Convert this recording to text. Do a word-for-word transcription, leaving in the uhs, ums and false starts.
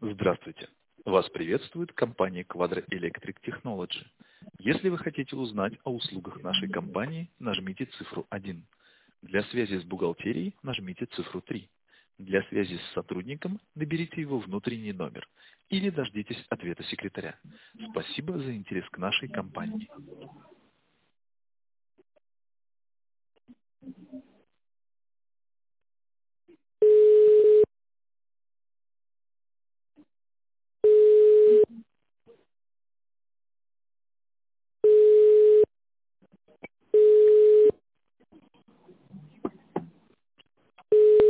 Здравствуйте! Вас приветствует компания Quadra Electric Technology. Если вы хотите узнать о услугах нашей компании, нажмите цифру один. Для связи с бухгалтерией нажмите цифру три. Для связи с сотрудником наберите его внутренний номер или дождитесь ответа секретаря. Спасибо за интерес к нашей компании.